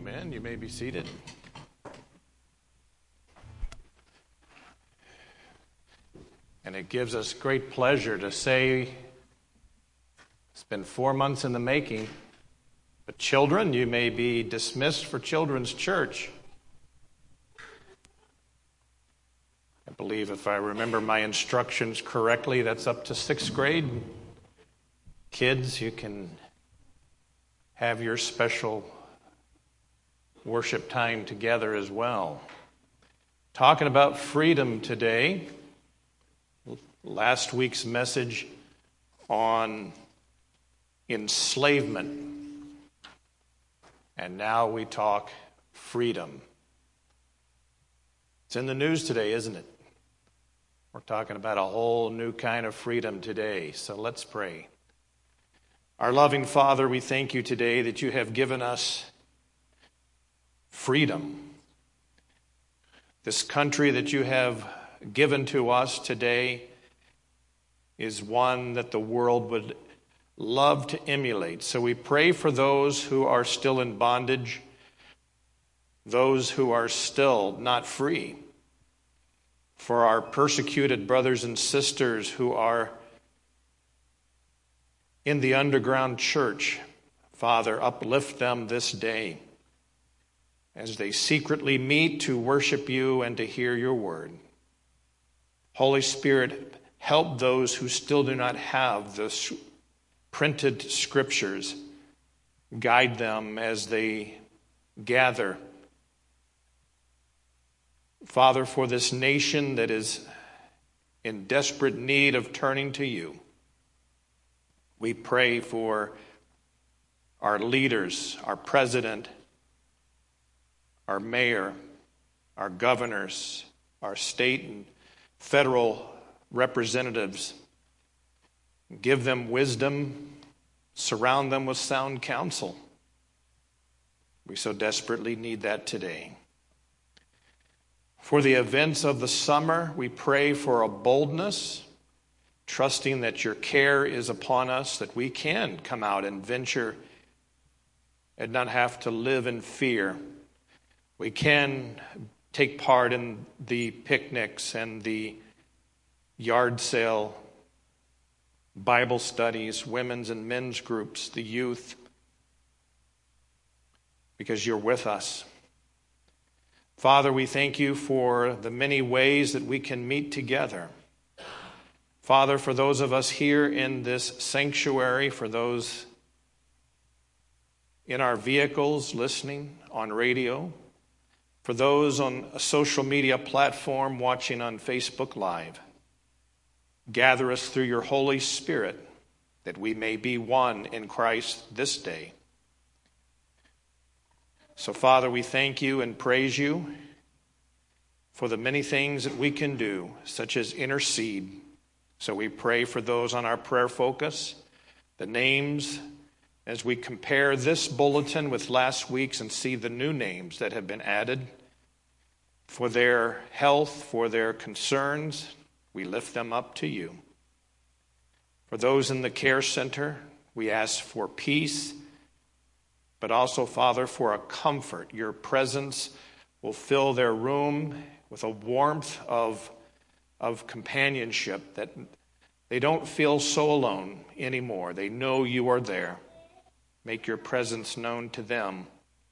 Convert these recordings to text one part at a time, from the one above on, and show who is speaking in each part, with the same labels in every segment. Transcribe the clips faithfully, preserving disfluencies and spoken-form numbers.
Speaker 1: Amen. You may be seated. And it gives us great pleasure to say it's been four months in the making. But children, you may be dismissed for Children's Church. I believe if I remember my instructions correctly, that's up to sixth grade. Kids, you can have your special worship time together as well. Talking about freedom today. Last week's message on enslavement. And now we talk freedom. It's in the news today, isn't it? We're talking about a whole new kind of freedom today. So let's pray. Our loving Father, we thank you today that you have given us freedom. This country that you have given to us today is one that the world would love to emulate. So we pray for those who are still in bondage, those who are still not free, for our persecuted brothers and sisters who are in the underground church. Father, uplift them this day as they secretly meet to worship you and to hear your word. Holy Spirit, help those who still do not have the printed scriptures. Guide them as they gather. Father, for this nation that is in desperate need of turning to you, we pray for our leaders, our president, our mayor, our governors, our state and federal representatives. Give them wisdom, surround them with sound counsel. We so desperately need that today. For the events of the summer, we pray for a boldness, trusting that your care is upon us, that we can come out and venture and not have to live in fear. We can take part in the picnics and the yard sale, Bible studies, women's and men's groups, the youth, because you're with us. Father, we thank you for the many ways that we can meet together. Father, for those of us here in this sanctuary, for those in our vehicles listening on radio, for those on a social media platform watching on Facebook Live, gather us through your Holy Spirit that we may be one in Christ this day. So, Father, we thank you and praise you for the many things that we can do, such as intercede. So we pray for those on our prayer focus, the names, as we compare this bulletin with last week's and see the new names that have been added. For their health, for their concerns, we lift them up to you. For those in the care center, we ask for peace, but also, Father, for a comfort. Your presence will fill their room with a warmth of, of companionship, that they don't feel so alone anymore. They know you are there. Make your presence known to them.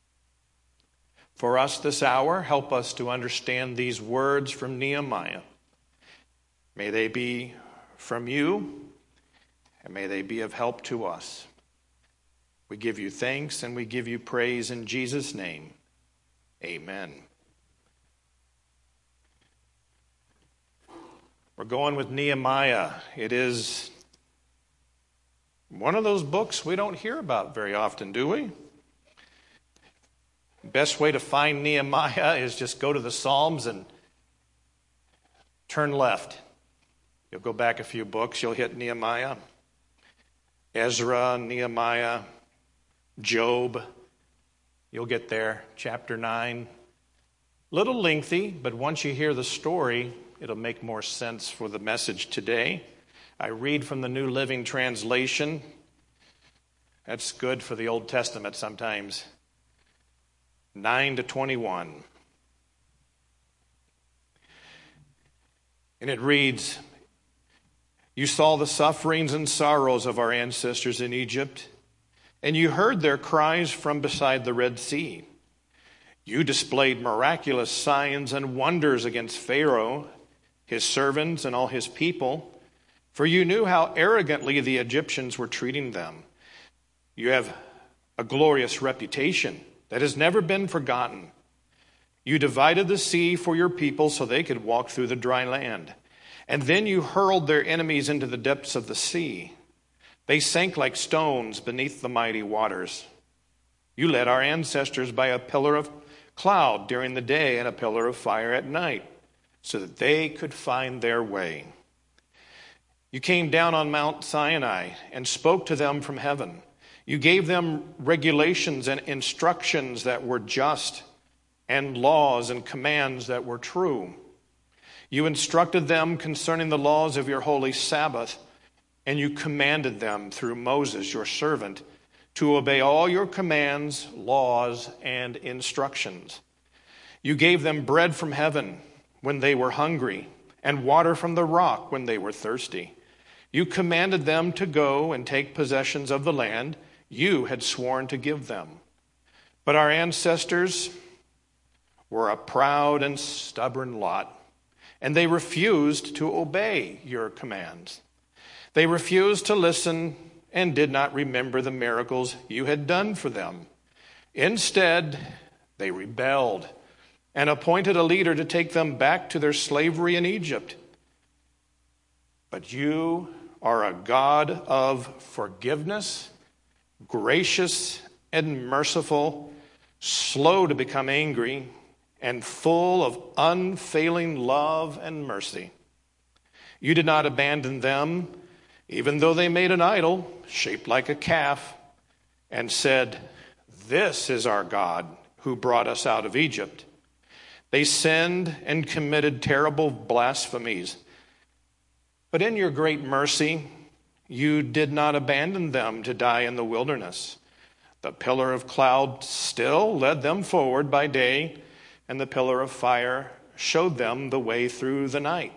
Speaker 1: For us this hour, help us to understand these words from Nehemiah. May they be from you, and may they be of help to us. We give you thanks and we give you praise in Jesus' name. Amen. We're going with Nehemiah. It is one of those books we don't hear about very often, do we? Best way to find Nehemiah is just go to the Psalms and turn left. You'll go back a few books, you'll hit Nehemiah, Ezra, Nehemiah, Job. You'll get there, chapter nine. Little lengthy, but once you hear the story, it'll make more sense for the message today. I read from the New Living Translation. That's good for the Old Testament sometimes. nine to twenty-one. And it reads, "You saw the sufferings and sorrows of our ancestors in Egypt, and you heard their cries from beside the Red Sea. You displayed miraculous signs and wonders against Pharaoh, his servants, and all his people, for you knew how arrogantly the Egyptians were treating them. You have a glorious reputation that has never been forgotten. You divided the sea for your people so they could walk through the dry land. And then you hurled their enemies into the depths of the sea. They sank like stones beneath the mighty waters. You led our ancestors by a pillar of cloud during the day and a pillar of fire at night, so that they could find their way. You came down on Mount Sinai and spoke to them from heaven. You gave them regulations and instructions that were just, and laws and commands that were true. You instructed them concerning the laws of your holy Sabbath, and you commanded them through Moses, your servant, to obey all your commands, laws, and instructions. You gave them bread from heaven when they were hungry, and water from the rock when they were thirsty. You commanded them to go and take possessions of the land you had sworn to give them. But our ancestors were a proud and stubborn lot, and they refused to obey your commands. They refused to listen and did not remember the miracles you had done for them. Instead, they rebelled and appointed a leader to take them back to their slavery in Egypt. But you are a God of forgiveness, gracious and merciful, slow to become angry, and full of unfailing love and mercy. You did not abandon them, even though they made an idol shaped like a calf and said, 'This is our God who brought us out of Egypt.' They sinned and committed terrible blasphemies. But in your great mercy, you did not abandon them to die in the wilderness. The pillar of cloud still led them forward by day, and the pillar of fire showed them the way through the night.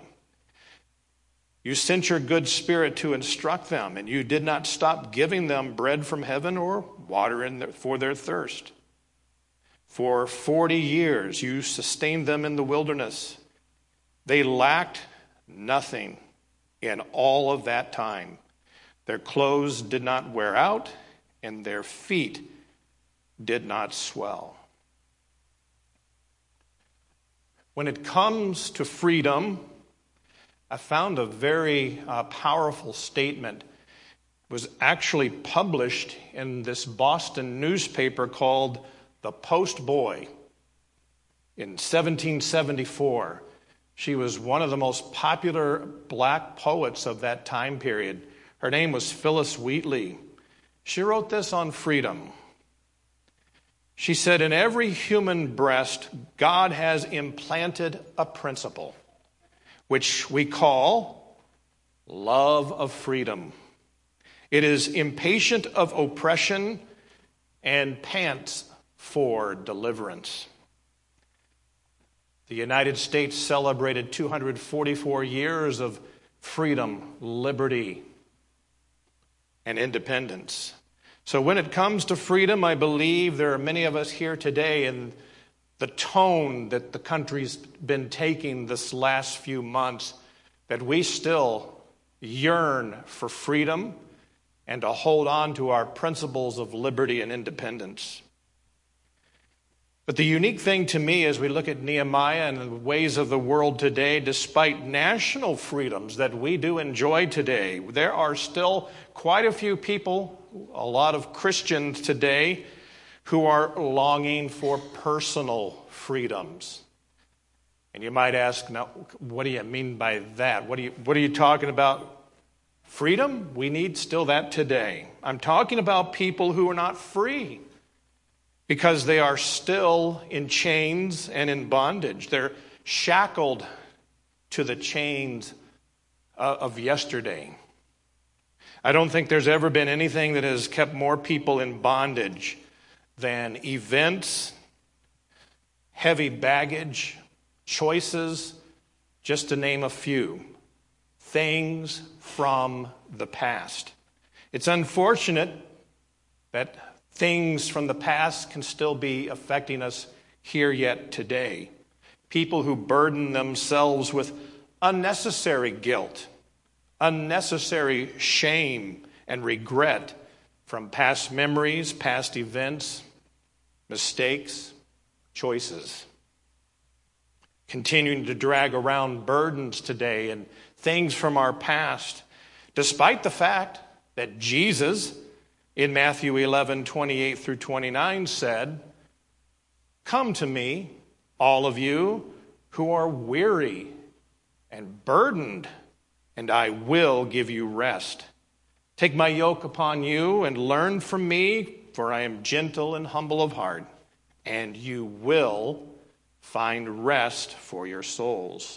Speaker 1: You sent your good spirit to instruct them, and you did not stop giving them bread from heaven or water in their, for their thirst. For forty years you sustained them in the wilderness. They lacked nothing in all of that time. Their clothes did not wear out, and their feet did not swell." When it comes to freedom, I found a very uh, powerful statement. It was actually published in this Boston newspaper called The Post Boy in seventeen seventy-four. She was one of the most popular black poets of that time period. Her name was Phyllis Wheatley. She wrote this on freedom. She said, "In every human breast, God has implanted a principle, which we call love of freedom. It is impatient of oppression and pants for deliverance." The United States celebrated two hundred forty-four years of freedom, liberty, and independence. So when it comes to freedom, I believe there are many of us here today, and the tone that the country's been taking this last few months, that we still yearn for freedom and to hold on to our principles of liberty and independence. But the unique thing to me as we look at Nehemiah and the ways of the world today, despite national freedoms that we do enjoy today, there are still quite a few people, a lot of Christians today, who are longing for personal freedoms. And you might ask, now, what do you mean by that? What are you, what are you talking about? Freedom? We need still that today. I'm talking about people who are not free because they are still in chains and in bondage. They're shackled to the chains of yesterday. I don't think there's ever been anything that has kept more people in bondage than events heavy baggage, choices, just to name a few. Things from the past. It's unfortunate that things from the past can still be affecting us here yet today. People who burden themselves with unnecessary guilt, unnecessary shame and regret from past memories, past events, mistakes, choices. Continuing to drag around burdens today and things from our past, despite the fact that Jesus, in Matthew eleven, twenty-eight through twenty-nine, said, "Come to me, all of you who are weary and burdened, and I will give you rest. Take my yoke upon you and learn from me, for I am gentle and humble of heart, and you will find rest for your souls."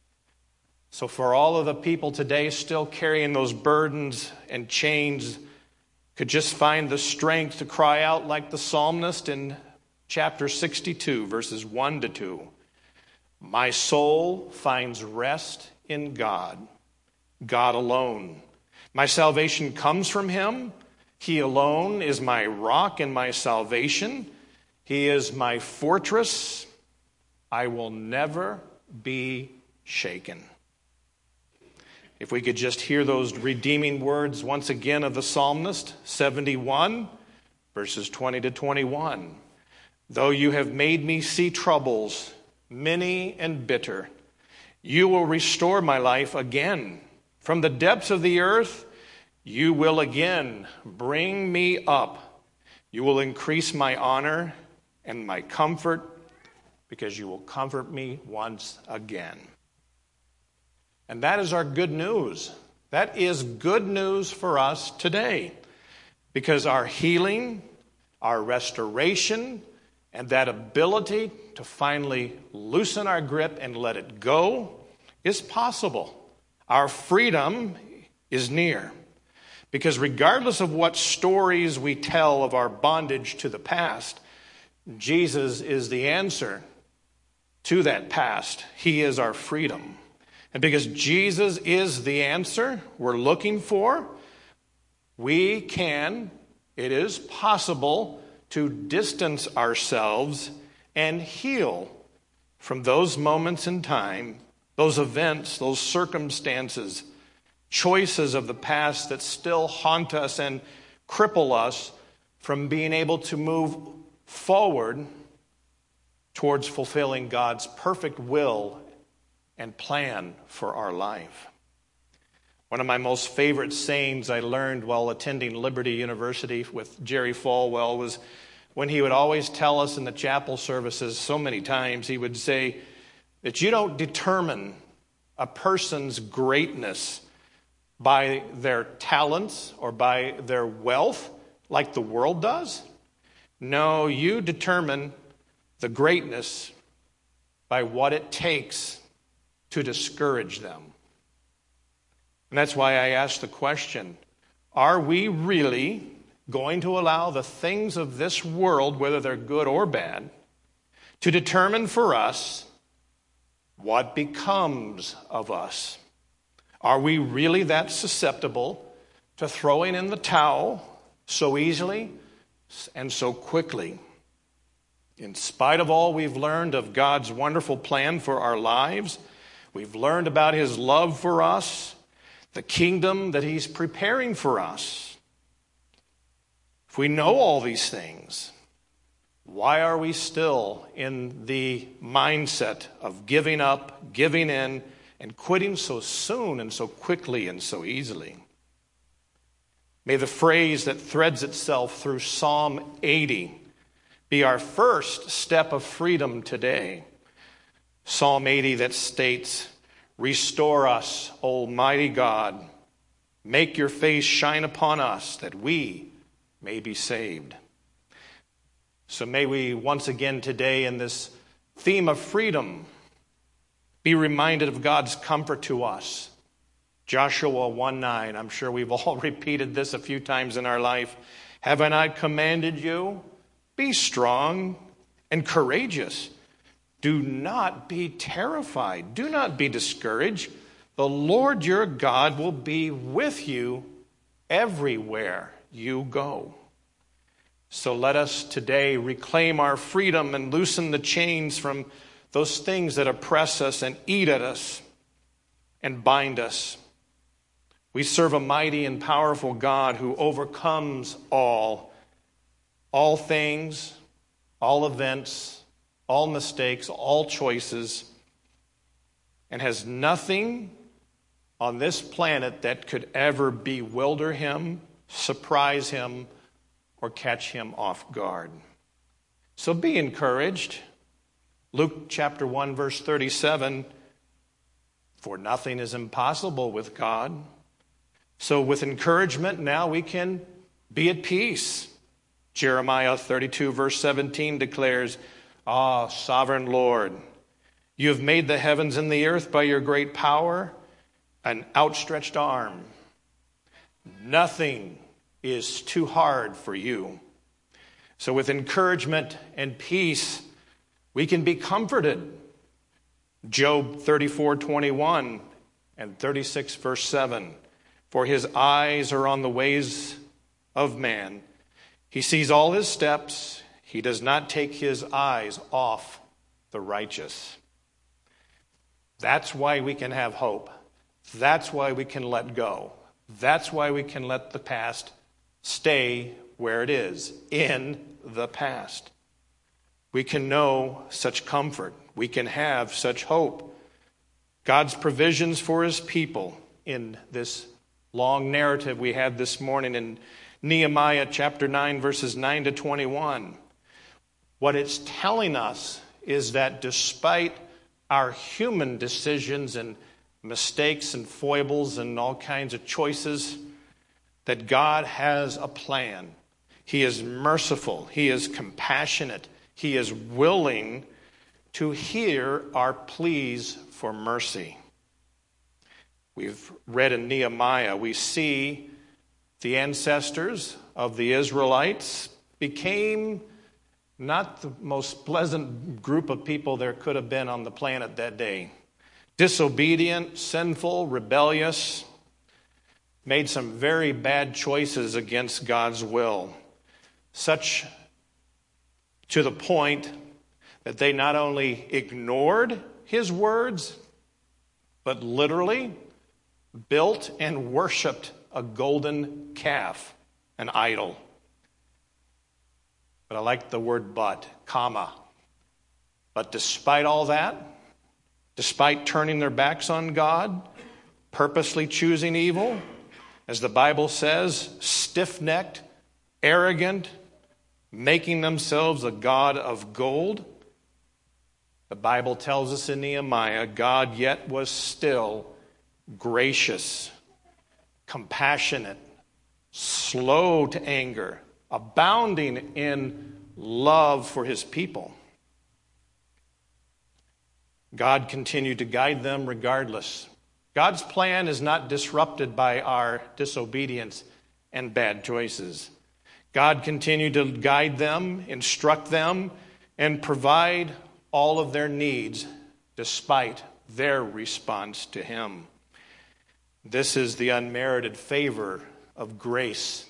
Speaker 1: So for all of the people today still carrying those burdens and chains, could just find the strength to cry out like the psalmist in chapter sixty-two, verses one to two. My soul finds rest in God, God alone. My salvation comes from him. He alone is my rock and my salvation. He is my fortress. I will never be shaken. If we could just hear those redeeming words once again of the psalmist, seventy-one, verses twenty to twenty-one. Though you have made me see troubles, many and bitter, you will restore my life again. From the depths of the earth, you will again bring me up. You will increase my honor and my comfort, because you will comfort me once again. And that is our good news. That is good news for us today, because our healing, our restoration, and that ability to finally loosen our grip and let it go is possible. Our freedom is near. Because regardless of what stories we tell of our bondage to the past, Jesus is the answer to that past. He is our freedom. And because Jesus is the answer we're looking for, we can, it is possible to distance ourselves and heal from those moments in time, those events, those circumstances, choices of the past that still haunt us and cripple us from being able to move forward towards fulfilling God's perfect will and plan for our life. One of my most favorite sayings I learned while attending Liberty University with Jerry Falwell was when he would always tell us in the chapel services so many times, he would say that you don't determine a person's greatness by their talents or by their wealth like the world does. No, you determine the greatness by what it takes to discourage them. And that's why I asked the question, are we really going to allow the things of this world, whether they're good or bad, to determine for us what becomes of us? Are we really that susceptible to throwing in the towel so easily and so quickly? In spite of all we've learned of God's wonderful plan for our lives, we've learned about his love for us, the kingdom that he's preparing for us. If we know all these things, why are we still in the mindset of giving up, giving in, and quitting so soon and so quickly and so easily? May the phrase that threads itself through Psalm eighty be our first step of freedom today. Psalm eighty that states, "Restore us, Almighty God. Make your face shine upon us, that we may be saved." So may we once again today in this theme of freedom be reminded of God's comfort to us. Joshua one nine, I'm sure we've all repeated this a few times in our life. "Have I not commanded you? Be strong and courageous. Do not be terrified. Do not be discouraged. The Lord your God will be with you everywhere you go. So let us today reclaim our freedom and loosen the chains from those things that oppress us and eat at us and bind us. We serve a mighty and powerful God who overcomes all, all things, all events, all mistakes, all choices, and has nothing on this planet that could ever bewilder him, surprise him, or catch him off guard. So be encouraged. Luke chapter one, verse thirty-seven, for nothing is impossible with God. So with encouragement, now we can be at peace. Jeremiah thirty-two, verse seventeen declares, Ah, sovereign Lord, you have made the heavens and the earth by your great power, an outstretched arm. Nothing is too hard for you. So with encouragement and peace, we can be comforted. Job thirty-four, twenty-one and thirty-six, verse seven. For his eyes are on the ways of man. He sees all his steps. He does not take his eyes off the righteous. That's why we can have hope. That's why we can let go. That's why we can let the past stay where it is, in the past. We can know such comfort. We can have such hope. God's provisions for his people in this long narrative we had this morning in Nehemiah chapter nine, verses nine to twenty-one. What it's telling us is that despite our human decisions and mistakes and foibles and all kinds of choices, that God has a plan. He is merciful. He is compassionate. He is willing to hear our pleas for mercy. We've read in Nehemiah, we see the ancestors of the Israelites became not the most pleasant group of people there could have been on the planet that day. Disobedient, sinful, rebellious, made some very bad choices against God's will. Such to the point that they not only ignored his words, but literally built and worshiped a golden calf, an idol. But I like the word but, comma. But despite all that, despite turning their backs on God, purposely choosing evil, as the Bible says, stiff-necked, arrogant, making themselves a god of gold, the Bible tells us in Nehemiah, God yet was still gracious, compassionate, slow to anger, abounding in love for his people. God continued to guide them regardless. God's plan is not disrupted by our disobedience and bad choices. God continued to guide them, instruct them, and provide all of their needs despite their response to him. This is the unmerited favor of grace.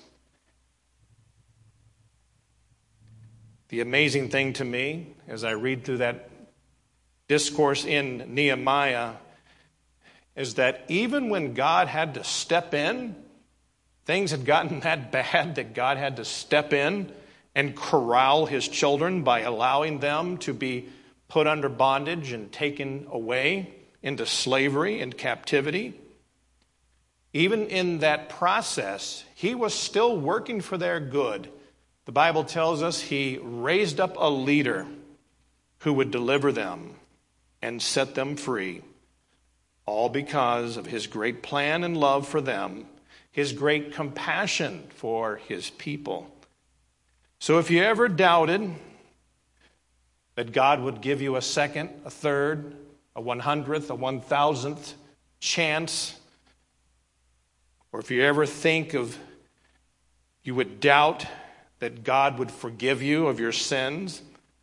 Speaker 1: The amazing thing to me, as I read through that discourse in Nehemiah, is that even when God had to step in, things had gotten that bad that God had to step in and corral his children by allowing them to be put under bondage and taken away into slavery and captivity. Even in that process, he was still working for their good. The Bible tells us he raised up a leader who would deliver them and set them free, all because of his great plan and love for them, his great compassion for his people. So if you ever doubted that God would give you a second, a third, a one hundredth, a one thousandth chance, or if you ever think of, you would doubt that God would forgive you of your sins,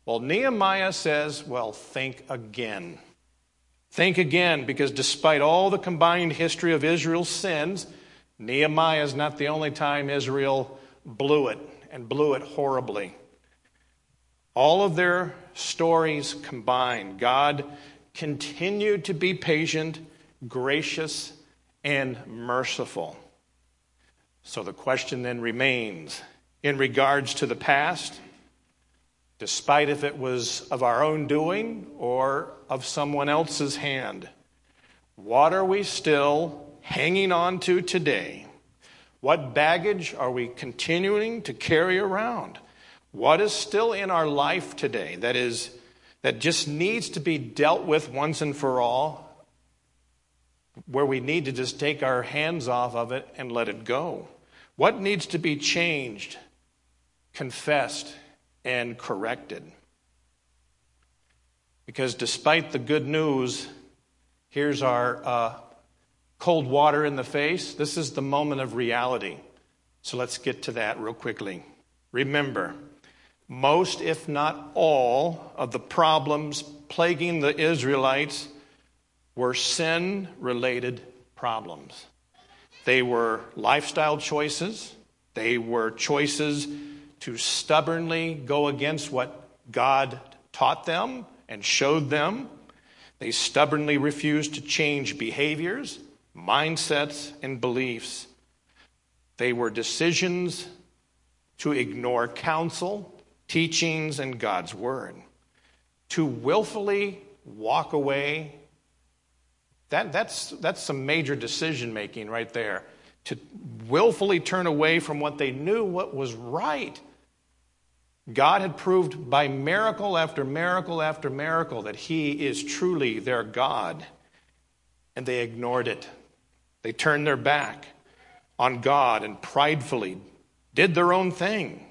Speaker 1: Well, Nehemiah says, well, think again. Think again, because despite all the combined history of Israel's sins, Nehemiah is not the only time Israel blew it, and blew it horribly. All of their stories combined, God continued to be patient, gracious, and merciful. So the question then remains, in regards to the past, despite if it was of our own doing or of someone else's hand, what are we still hanging on to today? What baggage are we continuing to carry around? What is still in our life today that is that just needs to be dealt with once and for all, where we need to just take our hands off of it and let it go? What needs to be changed, confessed, and corrected? Because despite the good news, here's our uh, cold water in the face. This is the moment of reality. So let's get to that real quickly. Remember, most, if not all, of the problems plaguing the Israelites were sin-related problems. They were lifestyle choices. They were choices to stubbornly go against what God taught them and showed them. They stubbornly refused to change behaviors, mindsets, and beliefs. They were decisions to ignore counsel, teachings, and God's word. To willfully walk away, that, that's, that's some major decision making right there. To willfully turn away from what they knew what was right. God had proved by miracle after miracle after miracle that he is truly their God. And they ignored it. They turned their back on God and pridefully did their own thing.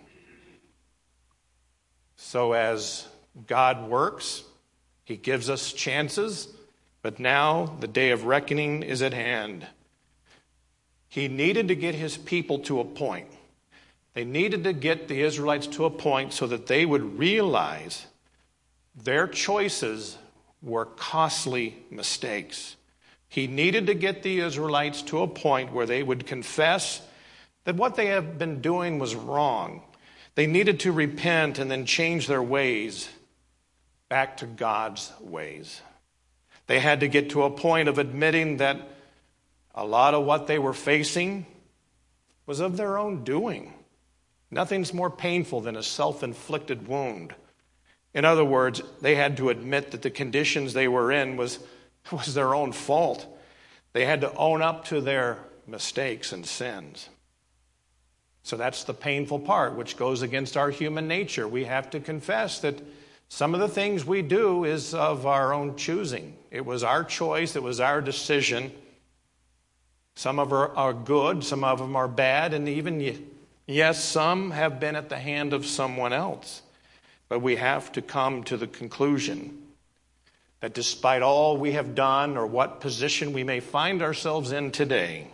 Speaker 1: So as God works, he gives us chances, but now the day of reckoning is at hand. He needed to get his people to a point. They needed to get the Israelites to a point so that they would realize their choices were costly mistakes. He needed to get the Israelites to a point where they would confess that what they have been doing was wrong. They needed to repent and then change their ways back to God's ways. They had to get to a point of admitting that a lot of what they were facing was of their own doing. Nothing's more painful than a self-inflicted wound. In other words, they had to admit that the conditions they were in was, was their own fault. They had to own up to their mistakes and sins. So that's the painful part, which goes against our human nature. We have to confess that some of the things we do is of our own choosing. It was our choice. It was our decision. Some of them are good. Some of them are bad. And even, yes, some have been at the hand of someone else. But we have to come to the conclusion that despite all we have done or what position we may find ourselves in today,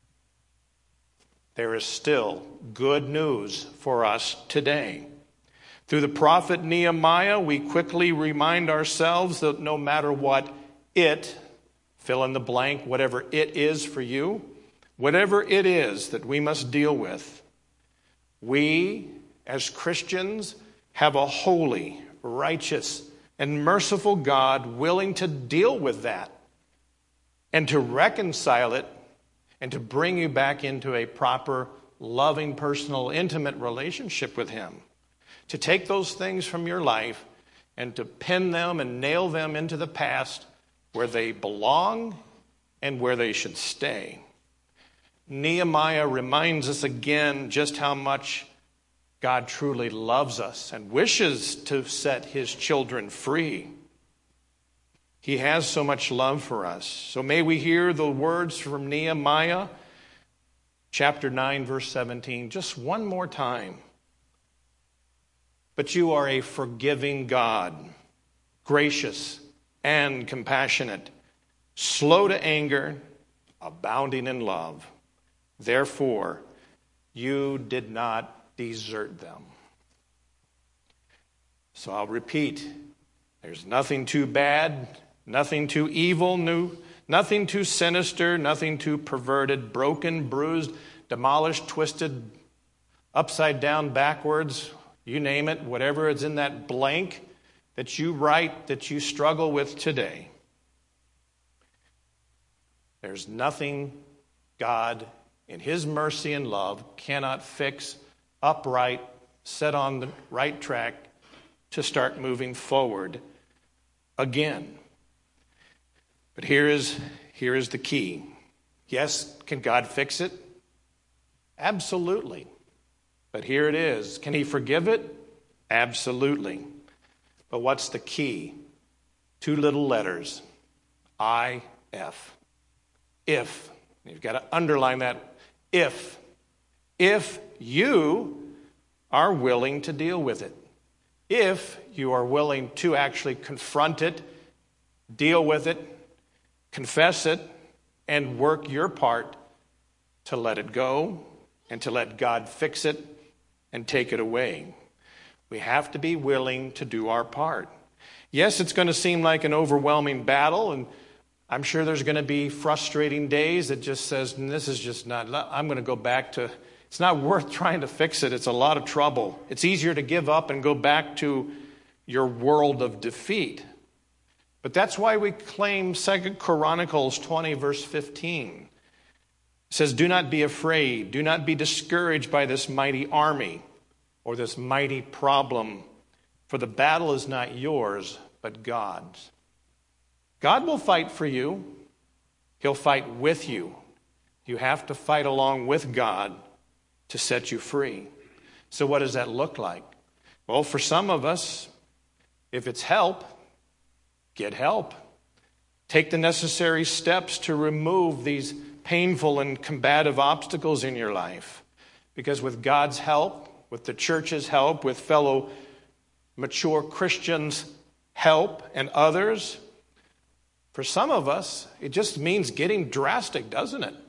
Speaker 1: there is still good news for us today. Through the prophet Nehemiah, we quickly remind ourselves that no matter what it, fill in the blank, whatever it is for you, whatever it is that we must deal with, we as Christians have a holy, righteous, and merciful God willing to deal with that and to reconcile it and to bring you back into a proper, loving, personal, intimate relationship with him. To take those things from your life and to pin them and nail them into the past where they belong and where they should stay. Nehemiah reminds us again just how much God truly loves us and wishes to set his children free. He has so much love for us. So may we hear the words from Nehemiah chapter nine, verse seventeen, just one more time. But you are a forgiving God, gracious and compassionate, slow to anger, abounding in love. Therefore, you did not desert them. So I'll repeat. There's nothing too bad, nothing too evil, new, nothing too sinister, nothing too perverted, broken, bruised, demolished, twisted, upside down, backwards, you name it, whatever is in that blank that you write, that you struggle with today. There's nothing God, in his mercy and love, cannot fix upright, set on the right track to start moving forward again. But here is, here is the key. Yes, can God fix it? Absolutely. But here it is. Can he forgive it? Absolutely. But what's the key? Two little letters. I F. If. You've got to underline that. If. If you are willing to deal with it. If you are willing to actually confront it, deal with it, confess it, and work your part to let it go and to let God fix it and take it away. We have to be willing to do our part. Yes, it's going to seem like an overwhelming battle, and I'm sure there's going to be frustrating days that just says, this is just not, I'm going to go back to, it's not worth trying to fix it. It's a lot of trouble. It's easier to give up and go back to your world of defeat. But that's why we claim Second Chronicles twenty, verse fifteen. It says, do not be afraid. Do not be discouraged by this mighty army or this mighty problem. For the battle is not yours, but God's. God will fight for you. He'll fight with you. You have to fight along with God to set you free. So what does that look like? Well, for some of us, if it's help, get help. Take the necessary steps to remove these painful and combative obstacles in your life. Because with God's help, with the church's help, with fellow mature Christians' help and others, for some of us, it just means getting drastic, doesn't it?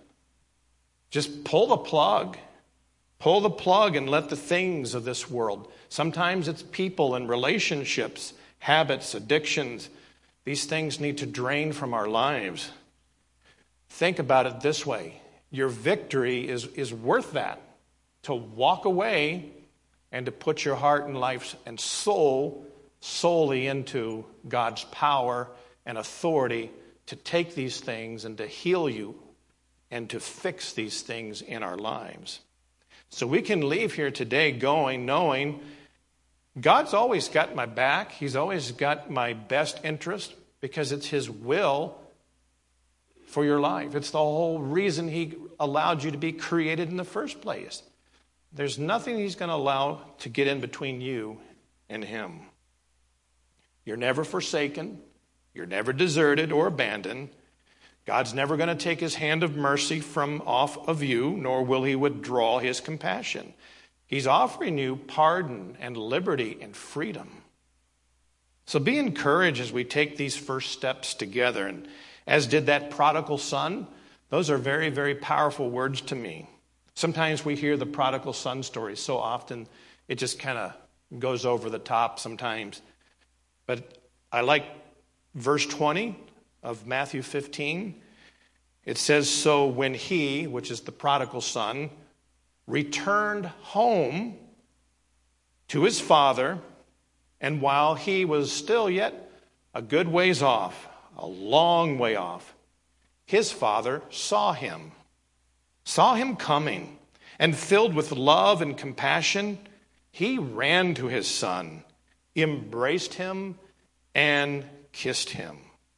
Speaker 1: Just pull the plug. Pull the plug and let the things of this world. Sometimes it's people and relationships, habits, addictions. These things need to drain from our lives. Think about it this way. Your victory is, is worth that. To walk away and to put your heart and life and soul solely into God's power and authority to take these things and to heal you and to fix these things in our lives. So we can leave here today going, knowing God's always got my back. He's always got my best interest because it's his will for your life. It's the whole reason he allowed you to be created in the first place. There's nothing he's going to allow to get in between you and him. You're never forsaken. You're never deserted or abandoned. God's never going to take his hand of mercy from off of you, nor will he withdraw his compassion. He's offering you pardon and liberty and freedom. So be encouraged as we take these first steps together. And as did that prodigal son, those are very, very powerful words to me. Sometimes we hear the prodigal son story so often, it just kind of goes over the top sometimes. But I like verse twenty of Matthew fifteen. It says, so when he, which is the prodigal son, returned home to his father, and while he was still yet a good ways off, a long way off, his father saw him, saw him coming, and filled with love and compassion, he ran to his son, embraced him, and kissed him.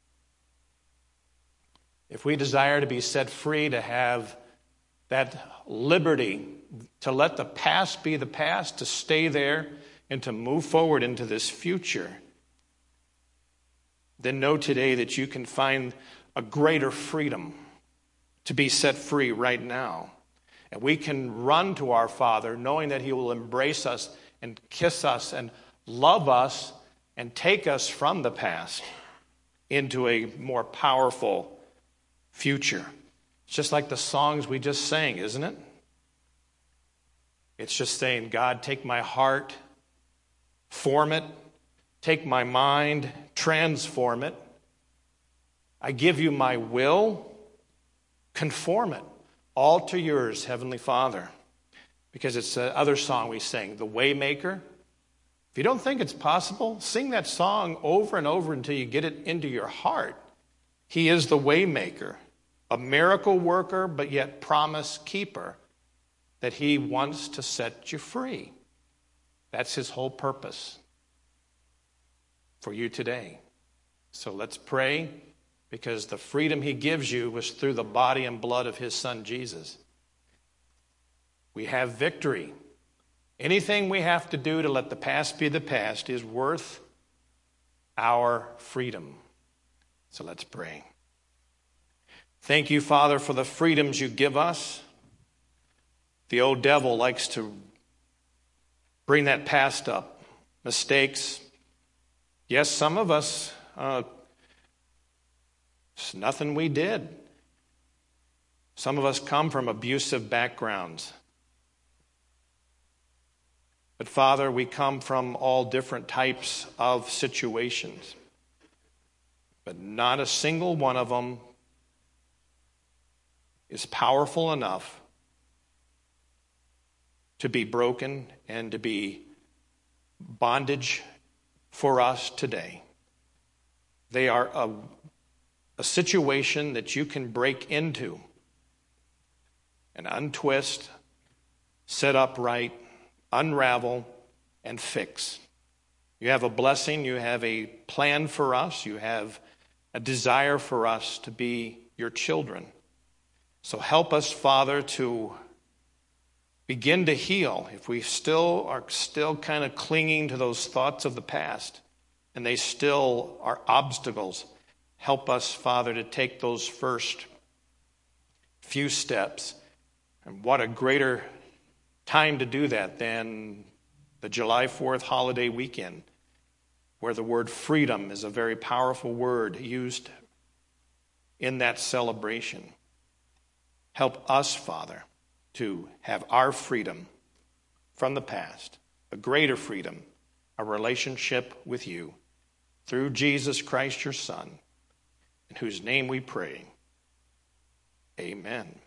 Speaker 1: If we desire to be set free, to have that liberty, to let the past be the past, to stay there, and to move forward into this future, then know today that you can find a greater freedom to be set free right now. And we can run to our Father knowing that he will embrace us and kiss us and love us and take us from the past into a more powerful future. It's just like the songs we just sang, isn't it? It's just saying, God, take my heart, form it, Take my mind, transform it. I give you my will, conform it all to yours, Heavenly Father. Because it's the other song we sing, The Waymaker. If you don't think it's possible, sing that song over and over until you get it into your heart. He is the Waymaker, a miracle worker, but yet promise keeper, that he wants to set you free. That's his whole purpose for you today. So let's pray, because the freedom he gives you was through the body and blood of his son Jesus. We have victory. Anything we have to do to let the past be the past is worth our freedom. So let's pray. Thank you, Father, for the freedoms you give us. The old devil likes to bring that past up. Mistakes. Yes, some of us, uh, it's nothing we did. Some of us come from abusive backgrounds. But Father, we come from all different types of situations. But not a single one of them is powerful enough to be broken and to be bondage for us today. They are a, a situation that you can break into and untwist, set up right, unravel, and fix. You have a blessing, you have a plan for us, you have a desire for us to be your children. So help us, Father, to begin to heal. If we still are still kind of clinging to those thoughts of the past, and they still are obstacles, help us, Father, to take those first few steps. And what a greater time to do that than the July fourth holiday weekend, where the word freedom is a very powerful word used in that celebration. Help us, Father, to have our freedom from the past, a greater freedom, a relationship with you, through Jesus Christ, your Son, in whose name we pray. Amen.